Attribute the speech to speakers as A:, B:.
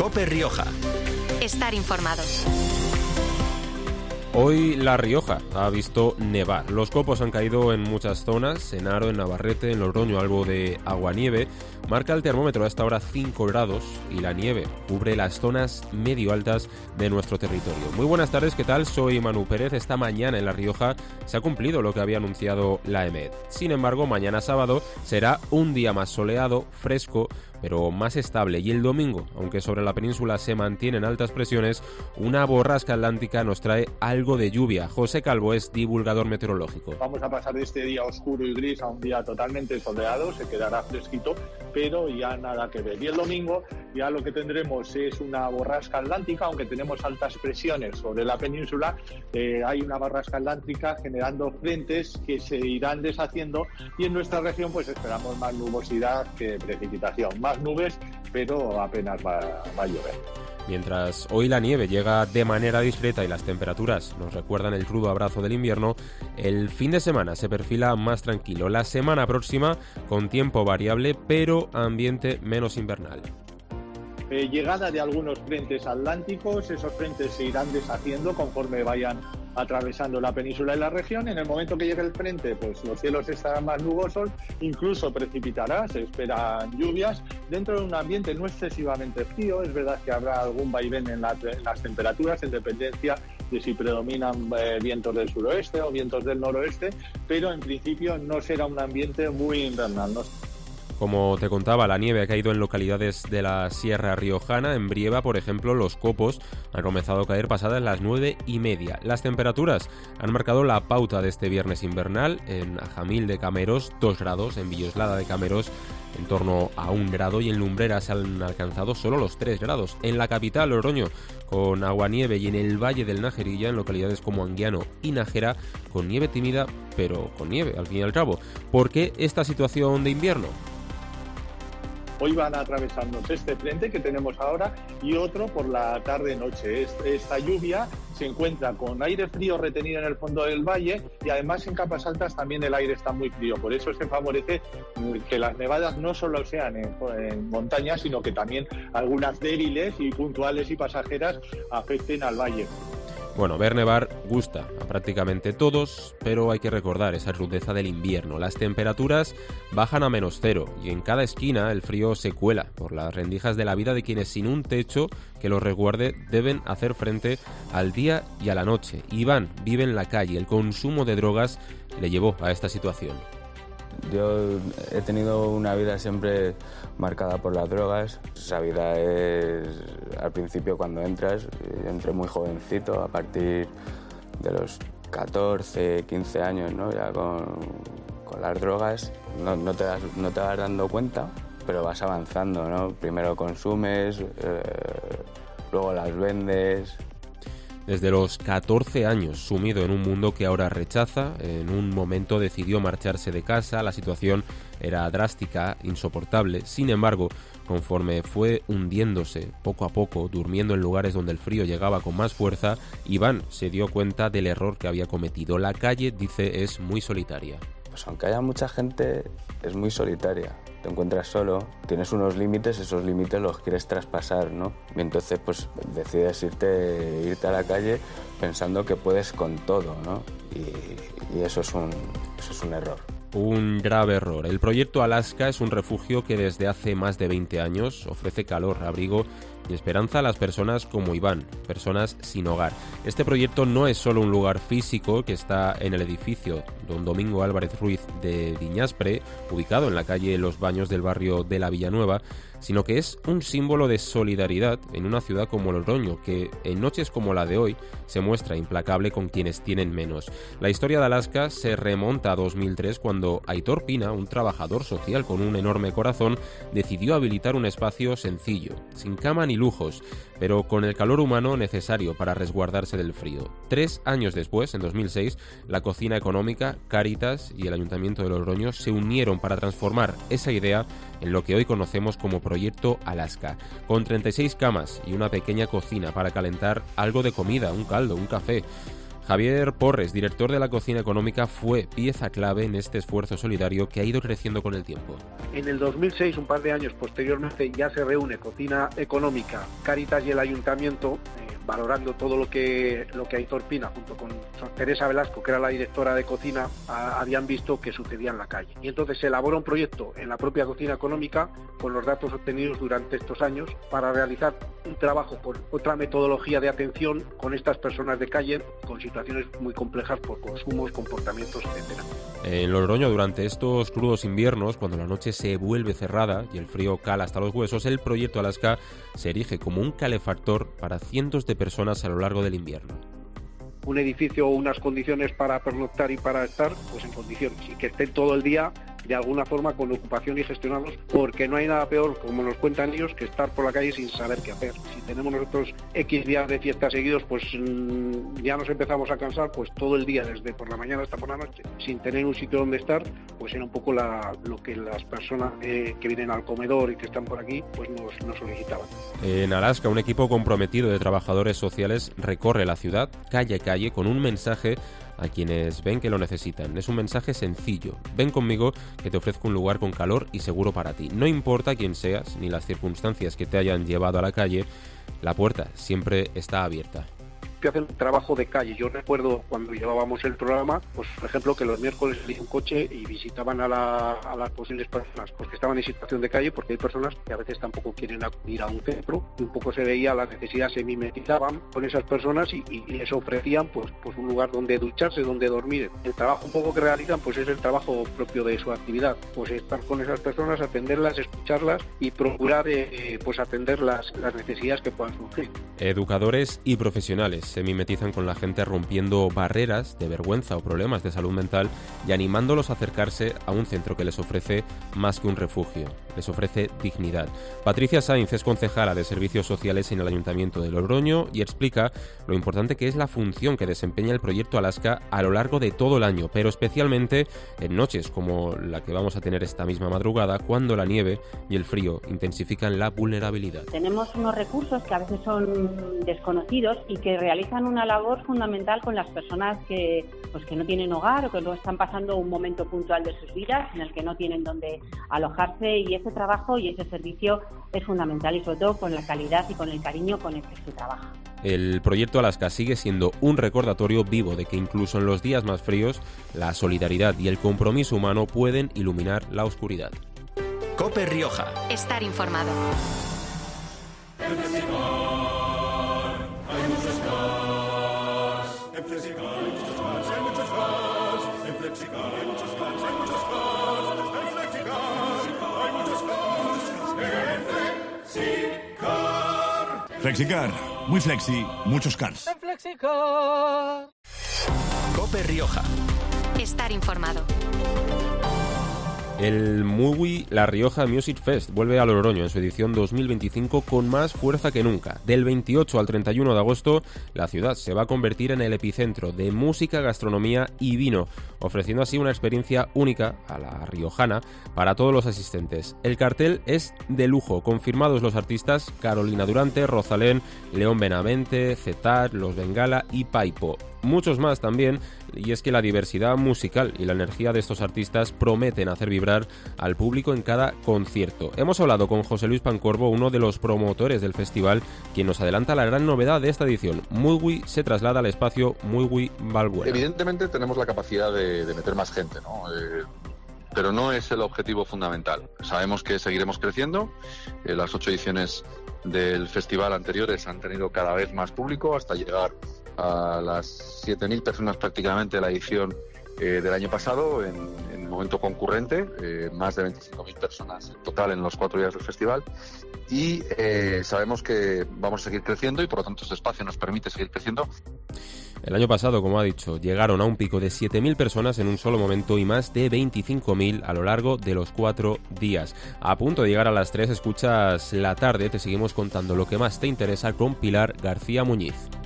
A: COPE Rioja.
B: Estar informados.
C: Hoy La Rioja ha visto nevar. Los copos han caído en muchas zonas, en Haro, en Navarrete, en Logroño algo de aguanieve. Marca el termómetro a esta hora 5 grados y la nieve cubre las zonas medio altas de nuestro territorio. Muy buenas tardes, ¿qué tal? Soy Manu Pérez. Esta mañana en La Rioja se ha cumplido lo que había anunciado la EMET. Sin embargo, mañana sábado será un día más soleado, fresco, pero más estable. Y el domingo, aunque sobre la península se mantienen altas presiones, una borrasca atlántica nos trae algo de lluvia. José Calvo es divulgador meteorológico.
D: Vamos a pasar de este día oscuro y gris a un día totalmente soleado, se quedará fresquito, pero ya nada que ver. Y el domingo ya lo que tendremos es una borrasca atlántica, aunque tenemos altas presiones sobre la península, hay una borrasca atlántica generando frentes que se irán deshaciendo y en nuestra región pues esperamos más nubosidad que precipitación. Más nubes, pero apenas va a llover.
C: Mientras hoy la nieve llega de manera discreta y las temperaturas nos recuerdan el crudo abrazo del invierno, el fin de semana se perfila más tranquilo. La semana próxima con tiempo variable, pero ambiente menos invernal.
D: Llegada de algunos frentes atlánticos, esos frentes se irán deshaciendo conforme vayan atravesando la península y la región. En el momento que llegue el frente, pues los cielos estarán más nubosos, incluso precipitará, se esperan lluvias, dentro de un ambiente no excesivamente frío. Es verdad que habrá algún vaivén en las temperaturas, en dependencia de si predominan vientos del suroeste o vientos del noroeste, pero en principio no será un ambiente muy invernal, ¿no?
C: Como te contaba, la nieve ha caído en localidades de la Sierra Riojana. En Brieva, por ejemplo, los copos han comenzado a caer pasadas las 9:30. Las temperaturas han marcado la pauta de este viernes invernal. En Ajamil de Cameros, 2 grados. En Villoslada de Cameros, en torno a 1 grado. Y en Lumbreras se han alcanzado solo los 3 grados. En la capital, Logroño, con aguanieve. Y en el Valle del Najerilla, en localidades como Anguiano y Nájera, con nieve tímida, pero con nieve, al fin y al cabo. ¿Por qué esta situación de invierno?
D: Hoy van a atravesarnos este frente que tenemos ahora y otro por la tarde-noche. Esta lluvia se encuentra con aire frío retenido en el fondo del valle y además en capas altas también el aire está muy frío. Por eso se favorece que las nevadas no solo sean en montañas, sino que también algunas débiles y puntuales y pasajeras afecten al valle.
C: Bueno, ver nevar gusta a prácticamente todos, pero hay que recordar esa rudeza del invierno. Las temperaturas bajan a -0 y en cada esquina el frío se cuela por las rendijas de la vida de quienes sin un techo que los resguarde deben hacer frente al día y a la noche. Iván vive en la calle, el consumo de drogas le llevó a esta situación.
E: Yo he tenido una vida siempre marcada por las drogas. Esa vida es, al principio cuando entras, yo entré muy jovencito, a partir de los 14, 15 años, ¿no? Ya con las drogas no te vas dando cuenta, pero vas avanzando, ¿no? Primero consumes, luego las vendes.
C: Desde los 14 años, sumido en un mundo que ahora rechaza, en un momento decidió marcharse de casa, la situación era drástica, insoportable. Sin embargo, conforme fue hundiéndose poco a poco, durmiendo en lugares donde el frío llegaba con más fuerza, Iván se dio cuenta del error que había cometido. La calle, dice, es muy solitaria.
E: Pues aunque haya mucha gente, es muy solitaria. Te encuentras solo, tienes unos límites, esos límites los quieres traspasar, ¿no? Y entonces pues decides irte a la calle pensando que puedes con todo, ¿no? Y eso es un error.
C: Un grave error. El proyecto Alaska es un refugio que desde hace más de 20 años ofrece calor, abrigo y esperanza a las personas como Iván, personas sin hogar. Este proyecto no es solo un lugar físico que está en el edificio Don Domingo Álvarez Ruiz de Diñaspre, ubicado en la calle Los Baños del barrio de la Villanueva, sino que es un símbolo de solidaridad en una ciudad como Logroño, que en noches como la de hoy se muestra implacable con quienes tienen menos. La historia de Alaska se remonta a 2003, cuando Aitor Pina, un trabajador social con un enorme corazón, decidió habilitar un espacio sencillo, sin cama ni lujos, pero con el calor humano necesario para resguardarse del frío. 3 años después, en 2006, la Cocina Económica, Cáritas y el Ayuntamiento de Logroño se unieron para transformar esa idea en lo que hoy conocemos como Proyecto Alaska, con 36 camas y una pequeña cocina para calentar algo de comida, un caldo, un café. Javier Porres, director de la cocina económica, fue pieza clave en este esfuerzo solidario que ha ido creciendo con el tiempo.
A: En el 2006, un par de años posteriormente, ya se reúne Cocina Económica, Cáritas y el Ayuntamiento, valorando todo lo que Aitor Pina, junto con Teresa Velasco, que era la directora de cocina, habían visto que sucedía en la calle. Y entonces se elabora un proyecto en la propia Cocina Económica, con los datos obtenidos durante estos años, para realizar un trabajo con otra metodología de atención con estas personas de calle, con situaciones muy complejas por consumos, comportamientos, etcétera.
C: En Logroño, durante estos crudos inviernos, cuando la noche se vuelve cerrada y el frío cala hasta los huesos, el proyecto Alaska se erige como un calefactor para cientos de personas a lo largo del invierno.
A: Un edificio o unas condiciones para pernoctar y para estar, pues en condiciones, y que estén todo el día de alguna forma con ocupación y gestionados, porque no hay nada peor, como nos cuentan ellos, que estar por la calle sin saber qué hacer. Si tenemos nosotros X días de fiesta seguidos, pues ya nos empezamos a cansar, pues todo el día, desde por la mañana hasta por la noche, sin tener un sitio donde estar, pues era un poco lo que las personas que vienen al comedor y que están por aquí, pues nos solicitaban.
C: En Alaska, un equipo comprometido de trabajadores sociales recorre la ciudad, calle a calle, con un mensaje a quienes ven que lo necesitan. Es un mensaje sencillo: ven conmigo, que te ofrezco un lugar con calor y seguro para ti. No importa quién seas ni las circunstancias que te hayan llevado a la calle, la puerta siempre está abierta.
A: Hacen un trabajo de calle. Yo recuerdo cuando llevábamos el programa, pues por ejemplo, que los miércoles salía un coche y visitaban a las posibles personas pues, que estaban en situación de calle, porque hay personas que a veces tampoco quieren acudir a un centro, y un poco se veía la necesidad, se mimetizaban con esas personas y les ofrecían pues un lugar donde ducharse, donde dormir. El trabajo un poco que realizan pues es el trabajo propio de su actividad, pues estar con esas personas, atenderlas, escucharlas y procurar pues atender las necesidades que puedan surgir.
C: Educadores y profesionales se mimetizan con la gente, rompiendo barreras de vergüenza o problemas de salud mental y animándolos a acercarse a un centro que les ofrece más que un refugio, les ofrece dignidad. Patricia Sainz es concejala de Servicios Sociales en el Ayuntamiento de Logroño y explica lo importante que es la función que desempeña el proyecto Alaska a lo largo de todo el año, pero especialmente en noches como la que vamos a tener esta misma madrugada, cuando la nieve y el frío intensifican la vulnerabilidad.
F: Tenemos unos recursos que a veces son desconocidos y que realizan una labor fundamental con las personas que no tienen hogar o que no están pasando un momento puntual de sus vidas en el que no tienen dónde alojarse, y ese trabajo y ese servicio es fundamental, y sobre todo con la calidad y con el cariño con el que se trabaja.
C: El proyecto Alaska sigue siendo un recordatorio vivo de que incluso en los días más fríos, la solidaridad y el compromiso humano pueden iluminar la oscuridad.
B: COPE Rioja. Estar informado.
G: Flexicar, muy flexi, muchos cars.
B: COPE Rioja. Estar informado.
C: El Muy La Rioja Music Fest vuelve a Logroño en su edición 2025 con más fuerza que nunca. Del 28 al 31 de agosto, la ciudad se va a convertir en el epicentro de música, gastronomía y vino, ofreciendo así una experiencia única a la riojana para todos los asistentes. El cartel es de lujo, confirmados los artistas Carolina Durante, Rosalén, León Benavente, Zetar, Los Bengala y Paipo. Muchos más también, y es que la diversidad musical y la energía de estos artistas prometen hacer vibrar al público en cada concierto. Hemos hablado con José Luis Pancorbo, uno de los promotores del festival, quien nos adelanta la gran novedad de esta edición. Muy se traslada al espacio Muy Balbuena.
H: Evidentemente tenemos la capacidad de meter más gente, ¿no? Pero no es el objetivo fundamental. Sabemos que seguiremos creciendo. Las 8 ediciones del festival anteriores han tenido cada vez más público, hasta llegar a las 7.000 personas prácticamente la edición del año pasado, en momento concurrente, más de 25.000 personas en total en los 4 días del festival, y sabemos que vamos a seguir creciendo y por lo tanto este espacio nos permite seguir creciendo.
C: El año pasado, como ha dicho, llegaron a un pico de 7.000 personas en un solo momento y más de 25.000 a lo largo de los 4 días. A punto de llegar a las 3, escuchas La Tarde, te seguimos contando lo que más te interesa con Pilar García Muñiz.